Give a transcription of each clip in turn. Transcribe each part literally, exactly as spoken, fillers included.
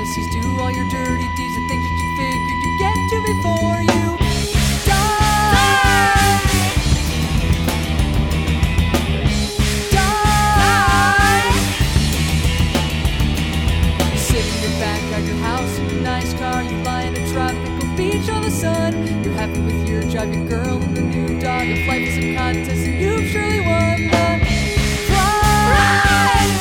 fantasies, do all your dirty deeds, the things that you figured you'd get to before you die. Die. You sit in your backyard, your house, in your nice car, you lie in a tropical beach on the sun. You're happy with your job, your girl, and the new dog. If life is a contest, and you've surely won the prize.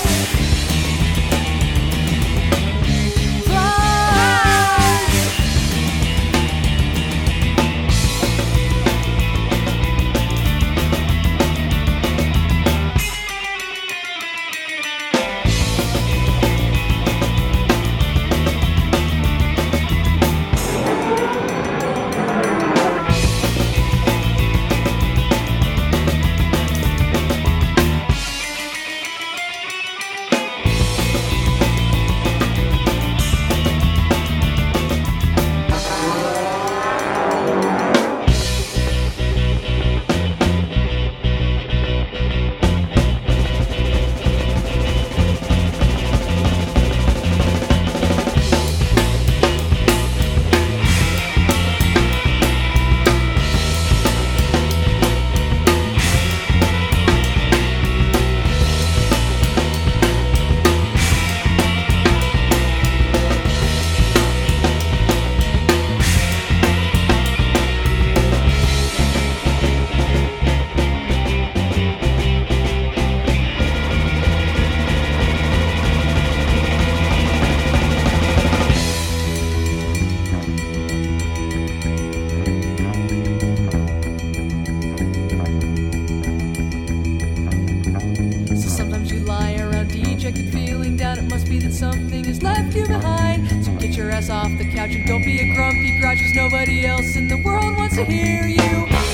Feeling down, it must be that something has left you behind. So get your ass off the couch and don't be a grumpy grouch, 'cause nobody else in the world wants to hear you.